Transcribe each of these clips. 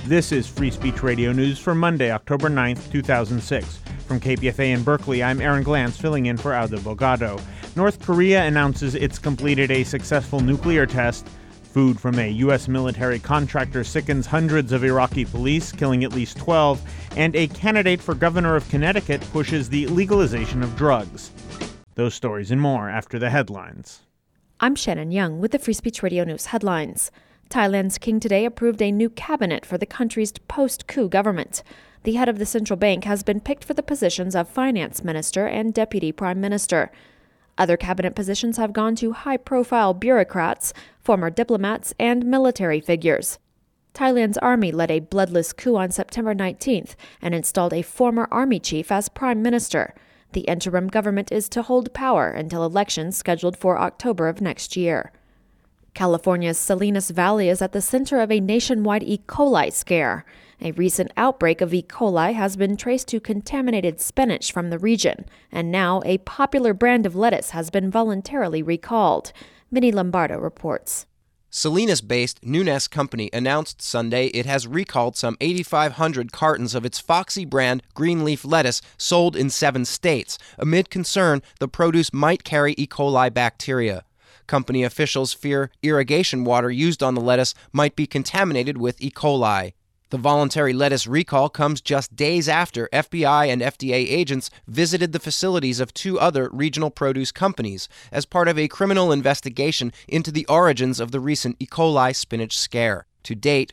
This is Free Speech Radio News for Monday, October 9th, 2006. From KPFA in Berkeley, I'm Aaron Glantz, filling in for Aldo Bogado. North Korea announces it's completed a successful nuclear test. Food from a U.S. military contractor sickens hundreds of Iraqi police, killing at least 12. And a candidate for governor of Connecticut pushes the legalization of drugs. Those stories and more after the headlines. I'm Shannon Young with the Free Speech Radio News headlines. Thailand's king today approved a new cabinet for the country's post-coup government. The head of the central bank has been picked for the positions of finance minister and deputy prime minister. Other cabinet positions have gone to high-profile bureaucrats, former diplomats, and military figures. Thailand's army led a bloodless coup on September 19th and installed a former army chief as prime minister. The interim government is to hold power until elections scheduled for October of next year. California's Salinas Valley is at the center of a nationwide E. coli scare. A recent outbreak of E. coli has been traced to contaminated spinach from the region, and now a popular brand of lettuce has been voluntarily recalled. Vinny Lombardo reports. Salinas-based Nunes Company announced Sunday it has recalled some 8,500 cartons of its Foxy brand green leaf lettuce sold in 7 states, amid concern the produce might carry E. coli bacteria. Company officials fear irrigation water used on the lettuce might be contaminated with E. coli. The voluntary lettuce recall comes just days after FBI and FDA agents visited the facilities of 2 other regional produce companies as part of a criminal investigation into the origins of the recent E. coli spinach scare. To date,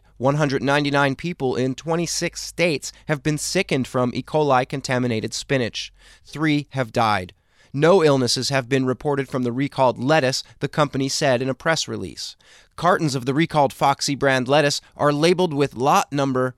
199 people in 26 states have been sickened from E. coli-contaminated spinach. 3 have died. No illnesses have been reported from the recalled lettuce, the company said in a press release. Cartons of the recalled Foxy brand lettuce are labeled with lot number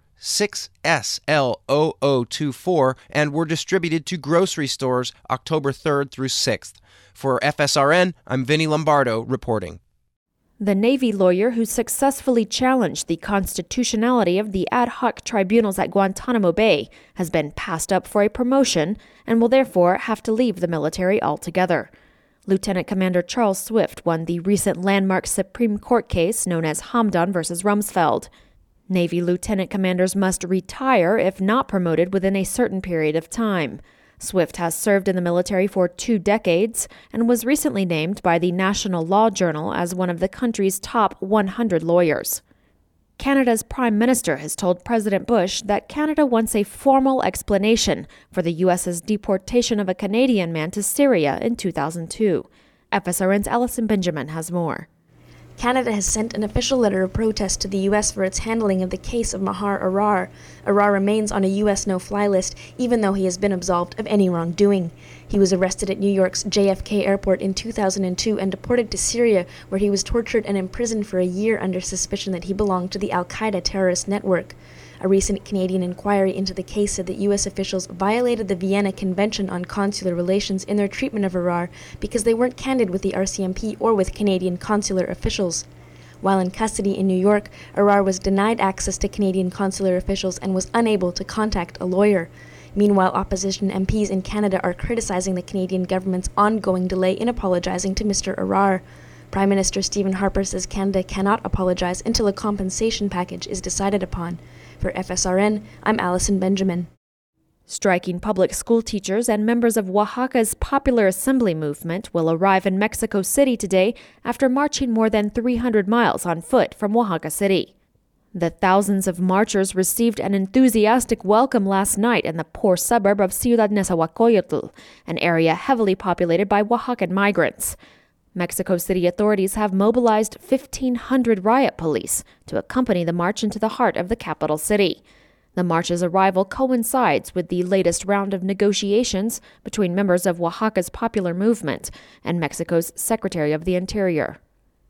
6SL0024 and were distributed to grocery stores October 3rd through 6th. For FSRN, I'm Vinny Lombardo reporting. The Navy lawyer who successfully challenged the constitutionality of the ad hoc tribunals at Guantanamo Bay has been passed up for a promotion and will therefore have to leave the military altogether. Lieutenant Commander Charles Swift won the recent landmark Supreme Court case known as Hamdan v. Rumsfeld. Navy lieutenant commanders must retire if not promoted within a certain period of time. Swift has served in the military for 2 decades and was recently named by the National Law Journal as one of the country's top 100 lawyers. Canada's Prime Minister has told President Bush that Canada wants a formal explanation for the U.S.'s deportation of a Canadian man to Syria in 2002. FSRN's Allison Benjamin has more. Canada has sent an official letter of protest to the U.S. for its handling of the case of Maher Arar. Arar remains on a U.S. no-fly list, even though he has been absolved of any wrongdoing. He was arrested at New York's JFK airport in 2002 and deported to Syria, where he was tortured and imprisoned for a year under suspicion that he belonged to the al-Qaeda terrorist network. A recent Canadian inquiry into the case said that U.S. officials violated the Vienna Convention on Consular Relations in their treatment of Arar because they weren't candid with the RCMP or with Canadian consular officials. While in custody in New York, Arar was denied access to Canadian consular officials and was unable to contact a lawyer. Meanwhile, opposition MPs in Canada are criticizing the Canadian government's ongoing delay in apologizing to Mr. Arar. Prime Minister Stephen Harper says Canada cannot apologize until a compensation package is decided upon. For FSRN, I'm Allison Benjamin. Striking public school teachers and members of Oaxaca's Popular Assembly movement will arrive in Mexico City today after marching more than 300 miles on foot from Oaxaca City. The thousands of marchers received an enthusiastic welcome last night in the poor suburb of Ciudad Nezahualcóyotl, an area heavily populated by Oaxacan migrants. Mexico City authorities have mobilized 1,500 riot police to accompany the march into the heart of the capital city. The march's arrival coincides with the latest round of negotiations between members of Oaxaca's Popular Movement and Mexico's Secretary of the Interior.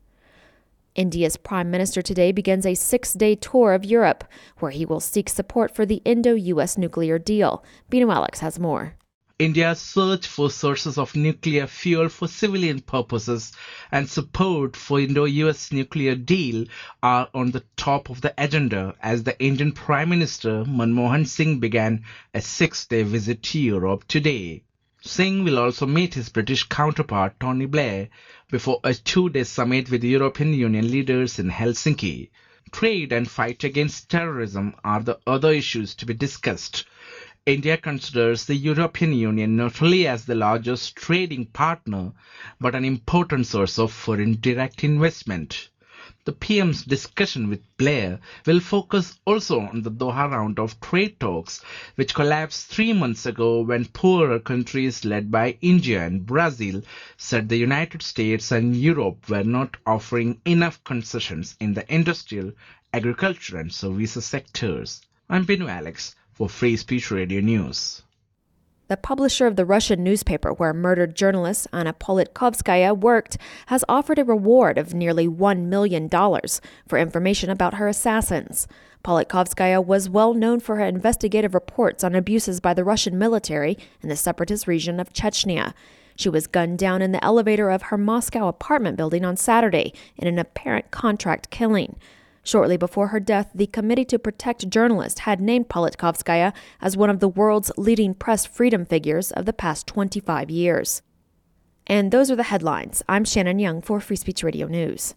India's Prime Minister today begins a 6-day tour of Europe, where he will seek support for the Indo-U.S. nuclear deal. Bino Alex has more. India's search for sources of nuclear fuel for civilian purposes and support for Indo-US nuclear deal are on the top of the agenda as the Indian Prime Minister Manmohan Singh began a 6-day visit to Europe today. Singh will also meet his British counterpart Tony Blair before a 2-day summit with European Union leaders in Helsinki. Trade and fight against terrorism are the other issues to be discussed. India considers the European Union not only as the largest trading partner, but an important source of foreign direct investment. The PM's discussion with Blair will focus also on the Doha round of trade talks, which collapsed 3 months ago when poorer countries led by India and Brazil said the United States and Europe were not offering enough concessions in the industrial, agriculture and services sectors. I'm Binu Alex for Free Speech Radio News. The publisher of the Russian newspaper where murdered journalist Anna Politkovskaya worked has offered a reward of nearly $1 million for information about her assassins. Politkovskaya was well known for her investigative reports on abuses by the Russian military in the separatist region of Chechnya. She was gunned down in the elevator of her Moscow apartment building on Saturday in an apparent contract killing. Shortly before her death, the Committee to Protect Journalists had named Politkovskaya as one of the world's leading press freedom figures of the past 25 years. And those are the headlines. I'm Shannon Young for Free Speech Radio News.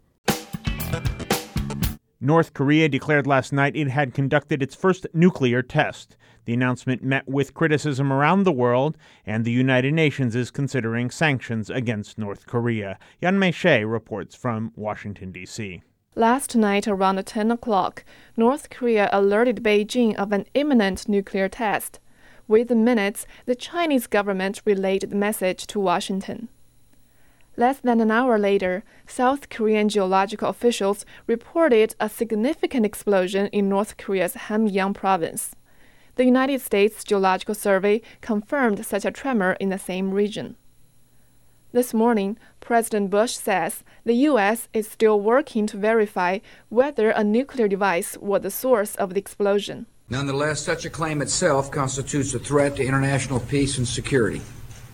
North Korea declared last night it had conducted its first nuclear test. The announcement met with criticism around the world, and the United Nations is considering sanctions against North Korea. Yeonmei Shea reports from Washington, D.C. Last night around 10 o'clock, North Korea alerted Beijing of an imminent nuclear test. Within minutes, the Chinese government relayed the message to Washington. Less than an hour later, South Korean geological officials reported a significant explosion in North Korea's Hamgyong province. The United States Geological Survey confirmed such a tremor in the same region. This morning, President Bush says the U.S. is still working to verify whether a nuclear device was the source of the explosion. Nonetheless, such a claim itself constitutes a threat to international peace and security.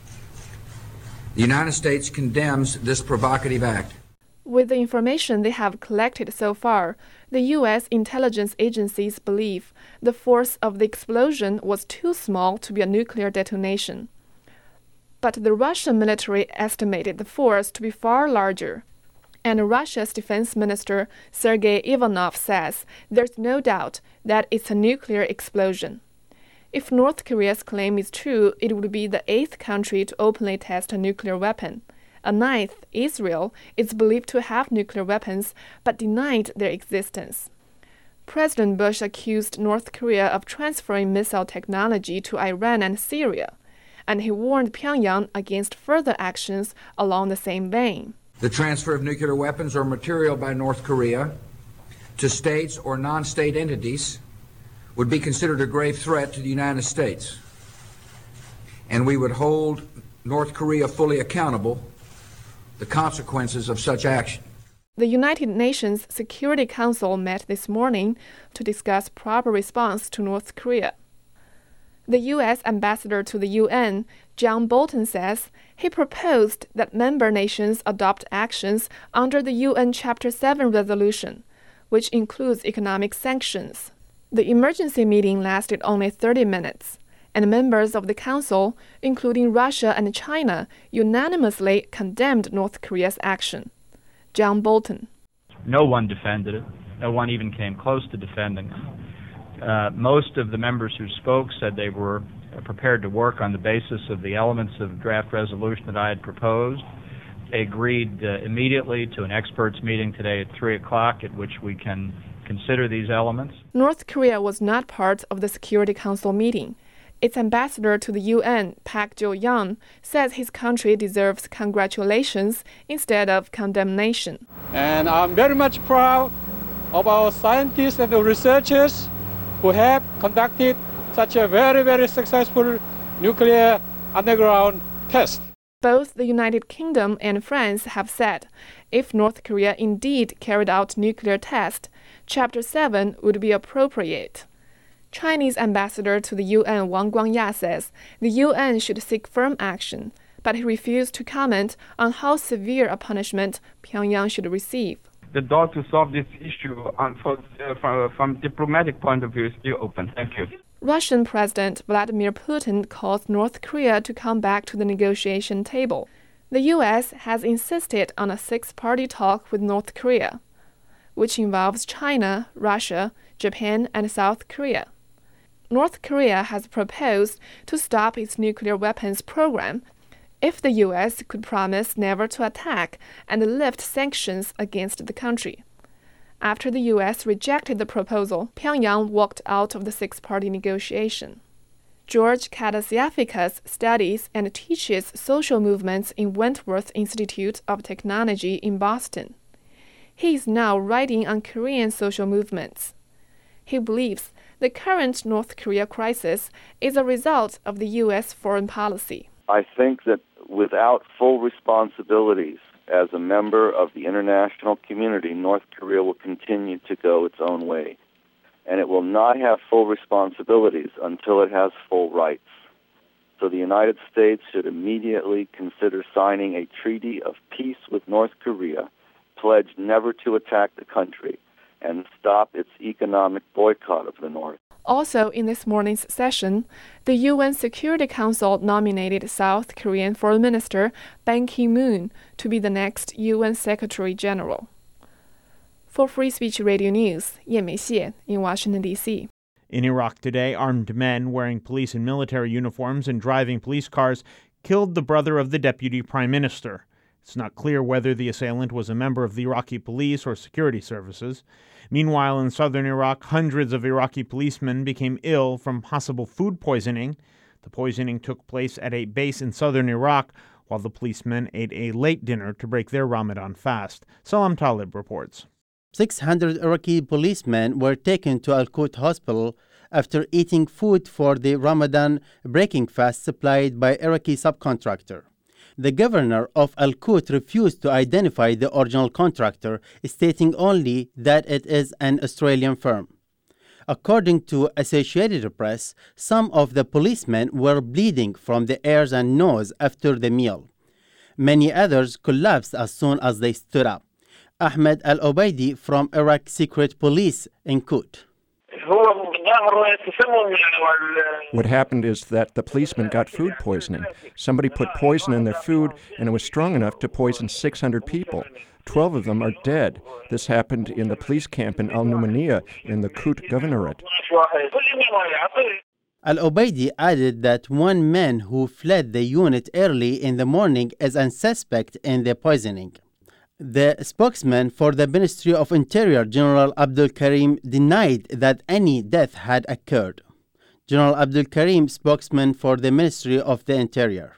The United States condemns this provocative act. With the information they have collected so far, the U.S. intelligence agencies believe the force of the explosion was too small to be a nuclear detonation. But the Russian military estimated the force to be far larger. And Russia's defense minister Sergei Ivanov says there's no doubt that it's a nuclear explosion. If North Korea's claim is true, it would be the 8th country to openly test a nuclear weapon. A 9th, Israel, is believed to have nuclear weapons but denied their existence. President Bush accused North Korea of transferring missile technology to Iran and Syria, and he warned Pyongyang against further actions along the same vein. The transfer of nuclear weapons or material by North Korea to states or non-state entities would be considered a grave threat to the United States, and we would hold North Korea fully accountable the consequences of such action. The United Nations Security Council met this morning to discuss proper response to North Korea. The U.S. ambassador to the UN, John Bolton, says he proposed that member nations adopt actions under the UN Chapter 7 resolution, which includes economic sanctions. The emergency meeting lasted only 30 minutes, and members of the Council, including Russia and China, unanimously condemned North Korea's action. John Bolton. No one defended it. No one even came close to defending it. Most of the members who spoke said they were prepared to work on the basis of the elements of draft resolution that I had proposed. They agreed immediately to an experts meeting today at 3 o'clock at which we can consider these elements. North Korea was not part of the Security Council meeting. Its ambassador to the UN, Park Jo-young, says his country deserves congratulations instead of condemnation. And I'm very much proud of our scientists and the researchers who have conducted such a very, very successful nuclear underground test. Both the United Kingdom and France have said if North Korea indeed carried out nuclear tests, Chapter 7 would be appropriate. Chinese ambassador to the UN Wang Guangya says the UN should seek firm action, but he refused to comment on how severe a punishment Pyongyang should receive. The door to solve this issue from a diplomatic point of view is still open. Thank you. Russian President Vladimir Putin calls North Korea to come back to the negotiation table. The U.S. has insisted on a 6-party talk with North Korea. which involves China, Russia, Japan, and South Korea. North Korea has proposed to stop its nuclear weapons program if the U.S. could promise never to attack and lift sanctions against the country. After the U.S. rejected the proposal, Pyongyang walked out of the six-party negotiation. George Katasiafikas studies and teaches social movements in Wentworth Institute of Technology in Boston. He is now writing on Korean social movements. He believes the current North Korea crisis is a result of the U.S. foreign policy. I think that without full responsibilities as a member of the international community, North Korea will continue to go its own way. And it will not have full responsibilities until it has full rights. So the United States should immediately consider signing a treaty of peace with North Korea, pledge never to attack the country, and stop its economic boycott of the North. Also in this morning's session, the UN Security Council nominated South Korean Foreign Minister Ban Ki-moon to be the next UN Secretary General. For Free Speech Radio News, Ye Mei-xie in Washington, D.C. In Iraq today, armed men wearing police and military uniforms and driving police cars killed the brother of the deputy prime minister. It's not clear whether the assailant was a member of the Iraqi police or security services. Meanwhile, in southern Iraq, hundreds of Iraqi policemen became ill from possible food poisoning. The poisoning took place at a base in southern Iraq, while the policemen ate a late dinner to break their Ramadan fast. Salam Talib reports. 600 Iraqi policemen were taken to Al-Qut Hospital after eating food for the Ramadan breaking fast supplied by Iraqi subcontractor. The governor of Al-Qut refused to identify the original contractor, stating only that it is an Australian firm. According to Associated Press, some of the policemen were bleeding from the ears and nose after the meal. Many others collapsed as soon as they stood up. Ahmed Al-Obaidi from Iraq Secret Police in Qut. What happened is that the policemen got food poisoning. Somebody put poison in their food, and it was strong enough to poison 600 people. 12 of them are dead. This happened in the police camp in Al-Numaniya in the Qut Governorate. Al-Obaidi added that one man who fled the unit early in the morning is a suspect in the poisoning. The spokesman for the Ministry of Interior, General Abdul Karim, denied that any death had occurred. General Abdul Karim, spokesman for the Ministry of the Interior.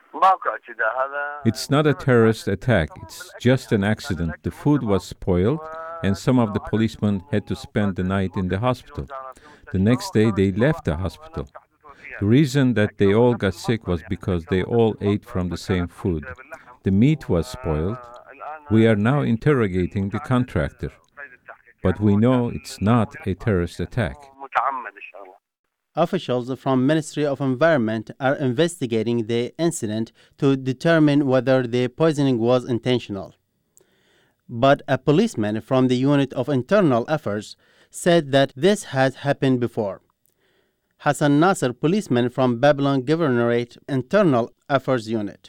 It's not a terrorist attack. It's just an accident. The food was spoiled, and some of the policemen had to spend the night in the hospital. The next day, they left the hospital. The reason that they all got sick was because they all ate from the same food. The meat was spoiled. We are now interrogating the contractor, but we know it's not a terrorist attack. Officials from Ministry of Environment are investigating the incident to determine whether the poisoning was intentional. But a policeman from the Unit of Internal Affairs said that this has happened before. Hassan Nasser, policeman from Babylon Governorate Internal Affairs Unit.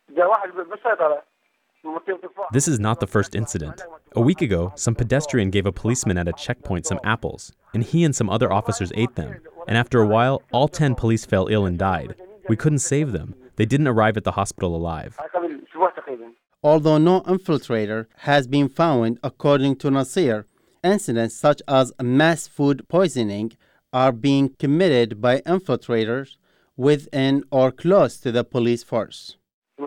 This is not the first incident. A week ago, some pedestrian gave a policeman at a checkpoint some apples, and he and some other officers ate them. And after a while, all 10 police fell ill and died. We couldn't save them. They didn't arrive at the hospital alive. Although no infiltrator has been found, according to Nasir, incidents such as mass food poisoning are being committed by infiltrators within or close to the police force.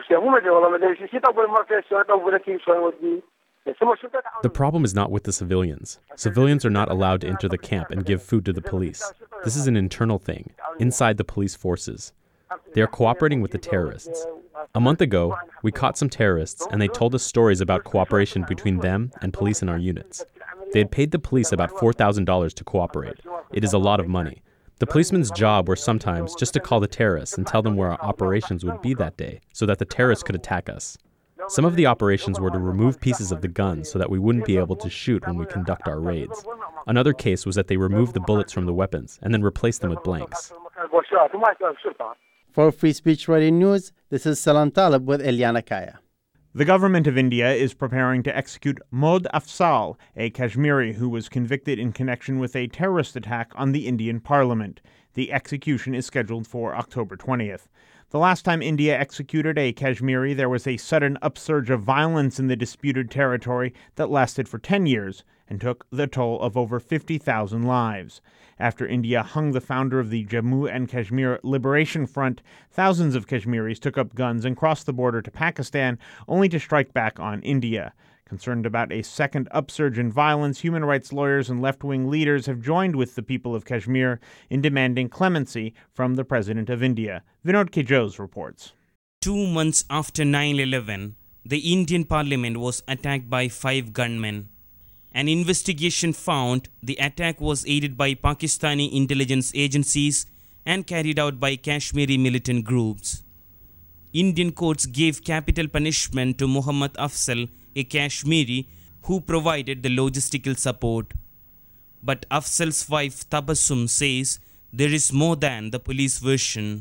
The problem is not with the civilians. Civilians are not allowed to enter the camp and give food to the police. This is an internal thing, inside the police forces. They are cooperating with the terrorists. A month ago, we caught some terrorists, and they told us stories about cooperation between them and police in our units. They had paid the police about $4,000 to cooperate. It is a lot of money. The policemen's job were sometimes just to call the terrorists and tell them where our operations would be that day, so that the terrorists could attack us. Some of the operations were to remove pieces of the guns so that we wouldn't be able to shoot when we conduct our raids. Another case was that they removed the bullets from the weapons and then replaced them with blanks. For Free Speech Radio News, this is Salam Talib with Eliana Kaya. The government of India is preparing to execute Mohd Afzal, a Kashmiri who was convicted in connection with a terrorist attack on the Indian parliament. The execution is scheduled for October 20th. The last time India executed a Kashmiri, there was a sudden upsurge of violence in the disputed territory that lasted for 10 years and took the toll of over 50,000 lives. After India hung the founder of the Jammu and Kashmir Liberation Front, thousands of Kashmiris took up guns and crossed the border to Pakistan, only to strike back on India. Concerned about a second upsurge in violence, human rights lawyers and left-wing leaders have joined with the people of Kashmir in demanding clemency from the President of India. Vinod Kejos reports. 2 months after 9/11, the Indian Parliament was attacked by 5 gunmen. An investigation found the attack was aided by Pakistani intelligence agencies and carried out by Kashmiri militant groups. Indian courts gave capital punishment to Muhammad Afzal, a Kashmiri who provided the logistical support. But Afzal's wife Tabassum says there is more than the police version.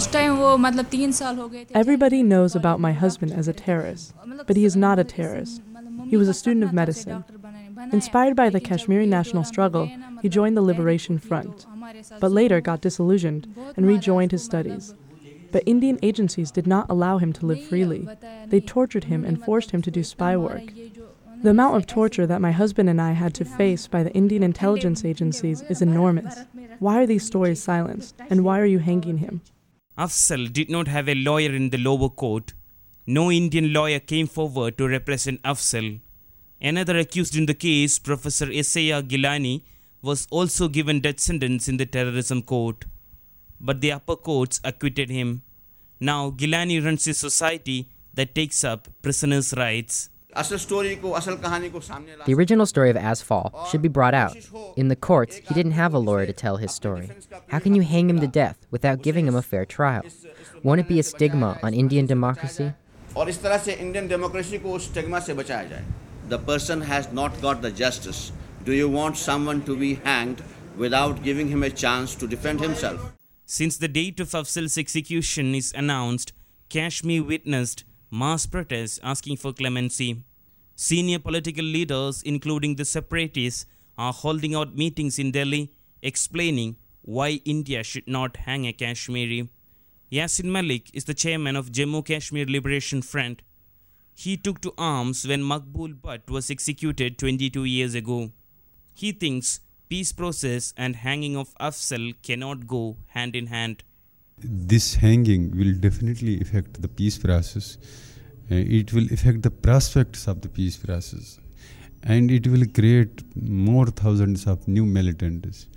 Everybody knows about my husband as a terrorist, but he is not a terrorist. He was a student of medicine. Inspired by the Kashmiri national struggle, he joined the Liberation Front, but later got disillusioned and rejoined his studies. But Indian agencies did not allow him to live freely. They tortured him and forced him to do spy work. The amount of torture that my husband and I had to face by the Indian intelligence agencies is enormous. Why are these stories silenced, and why are you hanging him? Afzal did not have a lawyer in the lower court. No Indian lawyer came forward to represent Afzal. Another accused in the case, Professor Esaya Gilani, was also given death sentence in the terrorism court. But the upper courts acquitted him. Now Gilani runs a society that takes up prisoners' rights. The original story of Asfal should be brought out. In the courts, he didn't have a lawyer to tell his story. How can you hang him to death without giving him a fair trial? Won't it be a stigma on Indian democracy? The person has not got the justice. Do you want someone to be hanged without giving him a chance to defend himself? Since the date of Afzal's execution is announced, Kashmir witnessed mass protests asking for clemency. Senior political leaders, including the separatists, are holding out meetings in Delhi explaining why India should not hang a Kashmiri. Yasin Malik is the chairman of Jammu Kashmir Liberation Front. He took to arms when Maqbool Butt was executed 22 years ago. He thinks peace process and hanging of Afzal cannot go hand in hand. This hanging will definitely affect the peace process. It will affect the prospects of the peace process. And it will create more thousands of new militants.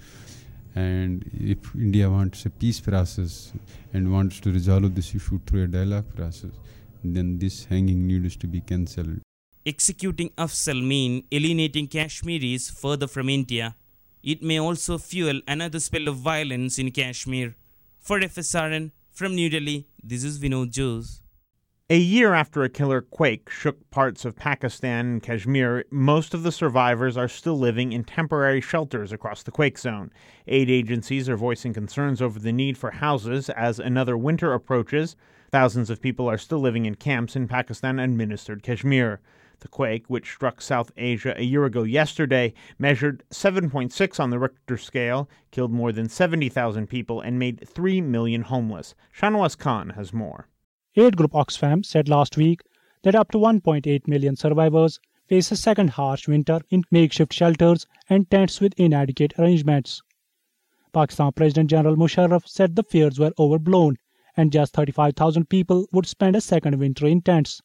And if India wants a peace process and wants to resolve this issue through a dialogue process, then this hanging needs to be cancelled. Executing Afzal means alienating Kashmiris further from India. It may also fuel another spell of violence in Kashmir. For FSRN, from New Delhi, this is Vinod Jose. A year after a killer quake shook parts of Pakistan and Kashmir, most of the survivors are still living in temporary shelters across the quake zone. Aid agencies are voicing concerns over the need for houses as another winter approaches. Thousands of people are still living in camps in Pakistan-administered Kashmir. The quake, which struck South Asia a year ago yesterday, measured 7.6 on the Richter scale, killed more than 70,000 people, and made 3 million homeless. Shanwaz Khan has more. Aid group Oxfam said last week that up to 1.8 million survivors face a second harsh winter in makeshift shelters and tents with inadequate arrangements. Pakistan President General Musharraf said the fears were overblown and just 35,000 people would spend a second winter in tents.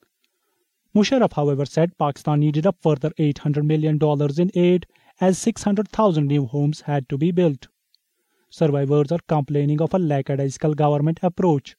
Musharraf, however, said Pakistan needed a further $800 million in aid as 600,000 new homes had to be built. Survivors are complaining of a lackadaisical government approach.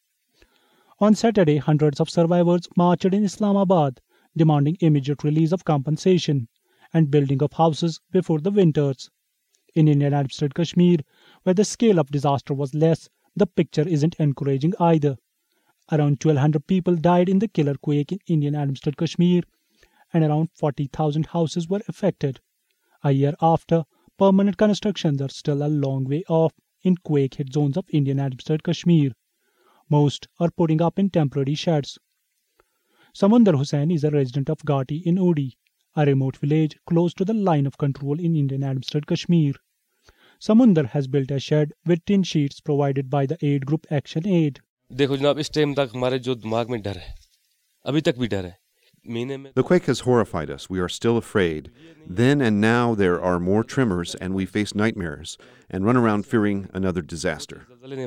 On Saturday, hundreds of survivors marched in Islamabad, demanding immediate release of compensation and building of houses before the winters. In Indian-administered Kashmir, where the scale of disaster was less, the picture isn't encouraging either. Around 1,200 people died in the killer quake in Indian-administered Kashmir, and around 40,000 houses were affected. A year after, permanent constructions are still a long way off in quake-hit zones of Indian-administered Kashmir. Most are putting up in temporary sheds. Samunder Hussain is a resident of Ghati in Uri, a remote village close to the line of control in Indian-administered Kashmir. Samunder has built a shed with tin sheets provided by the aid group Action Aid. देखो जनाब इस time तक हमारे जो दिमाग में डर है अभी तक भी डर है. The quake has horrified us. We are still afraid. Then and now there are more tremors and we face nightmares and run around fearing another disaster.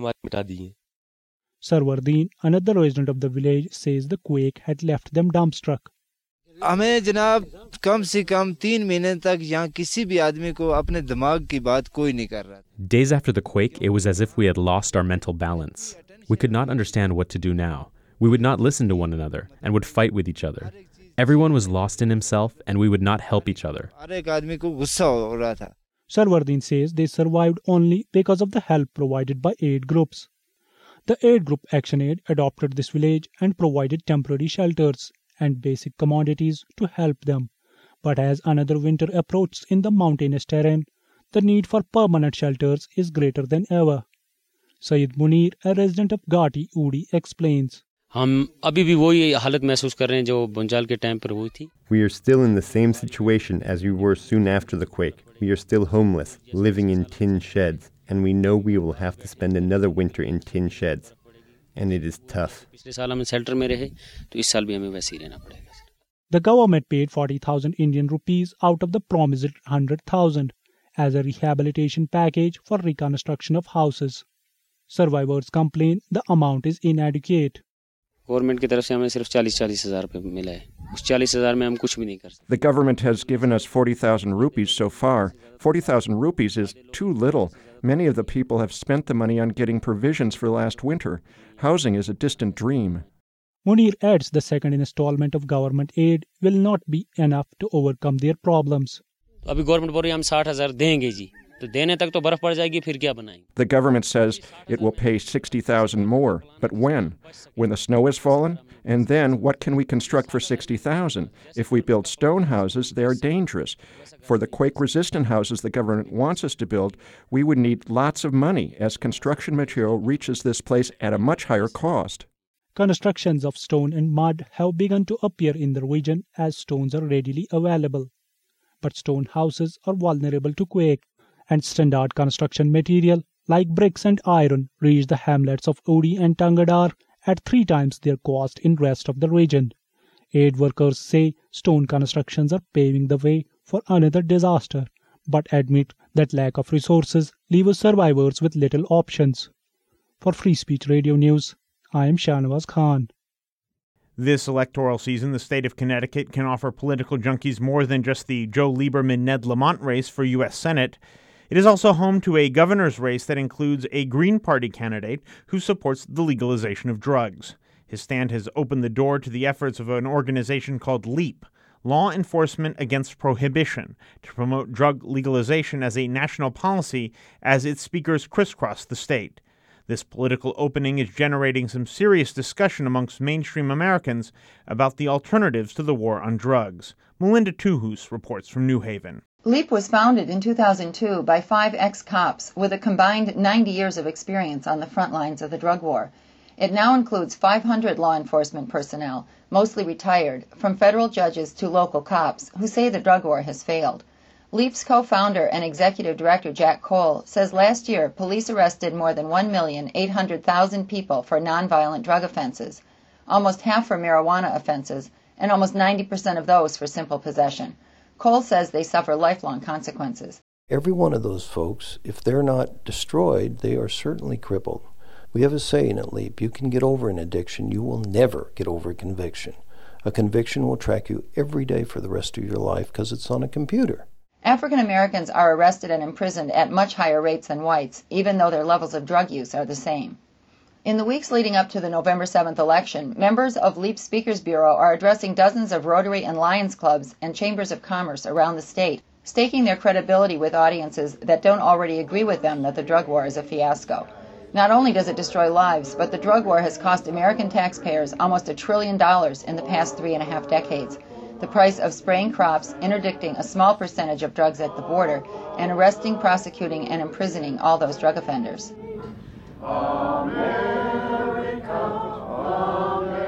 Sarwardeen, another resident of the village, says the quake had left them dumbstruck. हमें जनाब कम से कम 3 महीने तक यहाँ किसी भी आदमी को अपने दिमाग की बात कोई नहीं कर रहा. Days after the quake, it was as if we had lost our mental balance. We could not understand what to do now. We would not listen to one another and would fight with each other. Everyone was lost in himself and we would not help each other. Sarwardeen says they survived only because of the help provided by aid groups. The aid group Action Aid adopted this village and provided temporary shelters and basic commodities to help them. But as another winter approaches in the mountainous terrain, the need for permanent shelters is greater than ever. Syed Munir, a resident of Ghati, Uri, explains. हम अभी भी वही हालत महसूस कर रहे हैं जो बुंजाल के टाइम पर हुई थी. We are still in the same situation as we were soon after the quake. We are still homeless, living in tin sheds, and we know we will have to spend another winter in tin sheds. And it is tough. पिछले साल हम shelter में रहे तो इस साल भी हमें वैसे ही रहना पड़ेगा. The government paid 40,000 Indian rupees out of the promised 100,000 as a rehabilitation package for reconstruction of houses. Survivors complain the amount is inadequate. Government की तरफ से हमें सिर्फ 40,000 रुपए मिला है. उस 40,000 में हम कुछ भी नहीं कर सकते. The government has given us 40,000 rupees so far. 40,000 rupees is too little. Many of the people have spent the money on getting provisions for last winter. Housing is a distant dream. Munir adds the second installment of government aid will not be enough to overcome their problems. अभी government बोल रही है हम 60,000 देंगे जी. तो देने तक तो बर्फ पड़ जाएगी फिर क्या बनाएंगे. The government says it will pay 60,000 more, but when? When the snow has fallen? And then what can we construct for 60,000? If we build stone houses, they are dangerous. For the quake-resistant houses the government wants us to build, we would need lots of money as construction material reaches this place at a much higher cost. Constructions of stone and mud have begun to appear in the region as stones are readily available. But stone houses are vulnerable to quake, and standard construction material like bricks and iron reach the hamlets of Uri and Tangadar at 3 times their cost in rest of the region. Aid workers say stone constructions are paving the way for another disaster, but admit that lack of resources leaves survivors with little options. For Free Speech Radio News, I am Shahnawaz Khan. This electoral season, the state of Connecticut can offer political junkies more than just the Joe Lieberman-Ned Lamont race for U.S. Senate. It is also home to a governor's race that includes a Green Party candidate who supports the legalization of drugs. His stand has opened the door to the efforts of an organization called LEAP, Law Enforcement Against Prohibition, to promote drug legalization as a national policy as its speakers crisscross the state. This political opening is generating some serious discussion amongst mainstream Americans about the alternatives to the war on drugs. Melinda Tuhus reports from New Haven. LEAP was founded in 2002 by 5 ex-cops with a combined 90 years of experience on the front lines of the drug war. It now includes 500 law enforcement personnel, mostly retired, from federal judges to local cops, who say the drug war has failed. LEAP's co-founder and executive director Jack Cole says last year police arrested more than 1,800,000 people for nonviolent drug offenses, almost half for marijuana offenses, and almost 90% of those for simple possession. Cole says they suffer lifelong consequences. Every one of those folks, if they're not destroyed, they are certainly crippled. We have a saying at LEAP, you can get over an addiction, you will never get over a conviction. A conviction will track you every day for the rest of your life because it's on a computer. African Americans are arrested and imprisoned at much higher rates than whites, even though their levels of drug use are the same. In the weeks leading up to the November 7th election, members of LEAP Speakers Bureau are addressing dozens of Rotary and Lions clubs and chambers of commerce around the state, staking their credibility with audiences that don't already agree with them that the drug war is a fiasco. Not only does it destroy lives, but the drug war has cost American taxpayers almost $1 trillion in the past 3.5 decades. The price of spraying crops, interdicting a small percentage of drugs at the border, and arresting, prosecuting, and imprisoning all those drug offenders.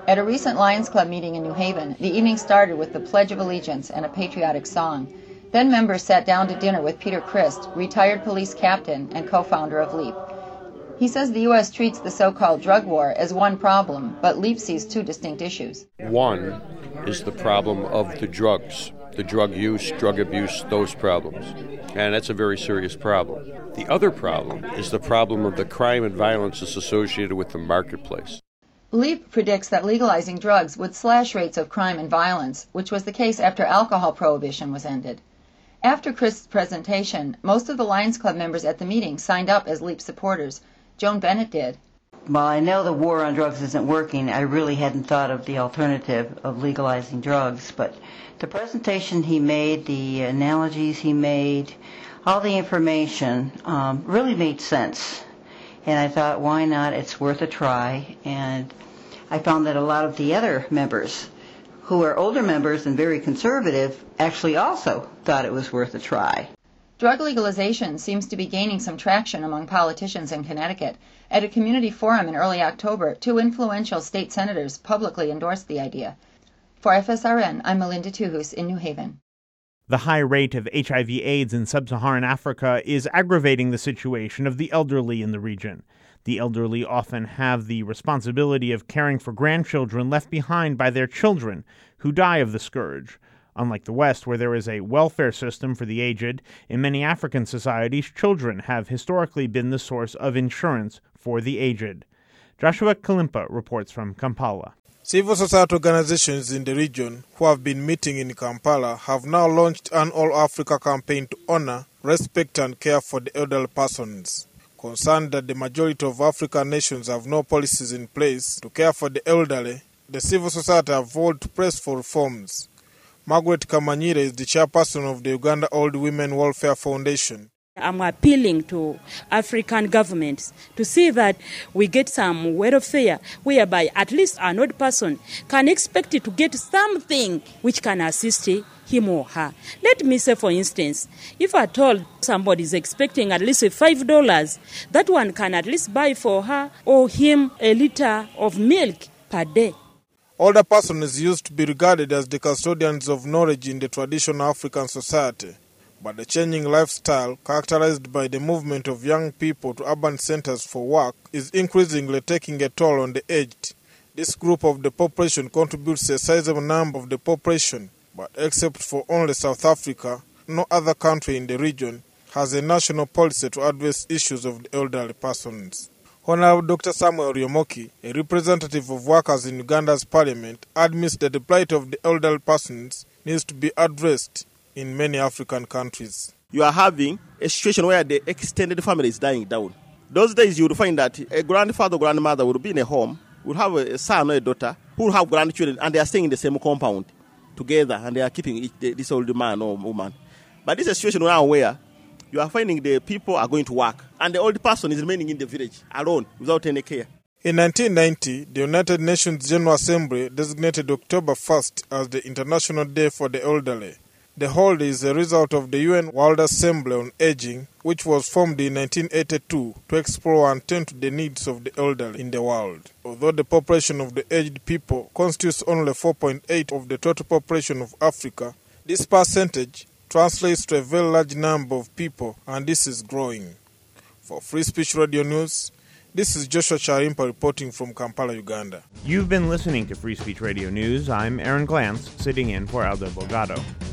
At a recent Lions Club meeting in New Haven, the evening started with the Pledge of Allegiance and a patriotic song. Then members sat down to dinner with Peter Christ, retired police captain and co-founder of LEAP. He says the U.S. treats the so-called drug war as one problem, but LEAP sees two distinct issues. One is the problem of the drugs, the drug use, drug abuse, those problems. And that's a very serious problem. The other problem is the problem of the crime and violence that's associated with the marketplace. LEAP predicts that legalizing drugs would slash rates of crime and violence, which was the case after alcohol prohibition was ended. After Christ's presentation, most of the Lions Club members at the meeting signed up as LEAP supporters. Joan Bennett did. While I know the war on drugs isn't working, I really hadn't thought of the alternative of legalizing drugs. But the presentation he made, the analogies he made, all the information really made sense. And I thought, why not? It's worth a try. And I found that a lot of the other members, who are older members and very conservative, actually also thought it was worth a try. Drug legalization seems to be gaining some traction among politicians in Connecticut. At a community forum in early October, two influential state senators publicly endorsed the idea. For FSRN, I'm Melinda Tuhus in New Haven. The high rate of HIV/AIDS in sub-Saharan Africa is aggravating the situation of the elderly in the region. The elderly often have the responsibility of caring for grandchildren left behind by their children who die of the scourge. Unlike the West, where there is a welfare system for the aged, in many African societies, children have historically been the source of insurance for the aged. Joshua Kalimpa reports from Kampala. Civil society organizations in the region who have been meeting in Kampala have now launched an All-Africa campaign to honor, respect and care for the elderly persons. Concerned that the majority of African nations have no policies in place to care for the elderly, the civil society have vowed to press for reforms. Margaret Kamanyire is the chairperson of the Uganda Old Women Welfare Foundation. I'm appealing to African governments to see that we get some welfare whereby at least an old person can expect to get something which can assist him or her. Let me say, for instance, if at all somebody is expecting at least $5, that one can at least buy for her or him a liter of milk per day. Older persons used to be regarded as the custodians of knowledge in the traditional African society, but the changing lifestyle, characterized by the movement of young people to urban centers for work, is increasingly taking a toll on the aged. This group of the population contributes a sizable number of the population, but except for only South Africa, no other country in the region has a national policy to address issues of the elderly persons. Honorable Dr. Samuel Ryomoki, a representative of workers in Uganda's parliament, admits that the plight of the elderly persons needs to be addressed in many African countries. You are having a situation where the extended family is dying down. Those days you would find that a grandfather or grandmother would be in a home, would have a son or a daughter, who would have grandchildren, and they are staying in the same compound together, and they are keeping this old man or woman. But this is a situation now where you are finding the people are going to work, and the old person is remaining in the village alone without any care. In 1990, the United Nations General Assembly designated October 1st as the International Day for the Elderly. The holiday is a result of the UN World Assembly on Aging, which was formed in 1982 to explore and tend to the needs of the elderly in the world. Although the population of the aged people constitutes only 4.8% of the total population of Africa, this percentage translates to a very large number of people, and this is growing. For Free Speech Radio News, this is Joshua Charimpa reporting from Kampala, Uganda. You've been listening to Free Speech Radio News. I'm Aaron Glantz, sitting in for Aldo Bogado.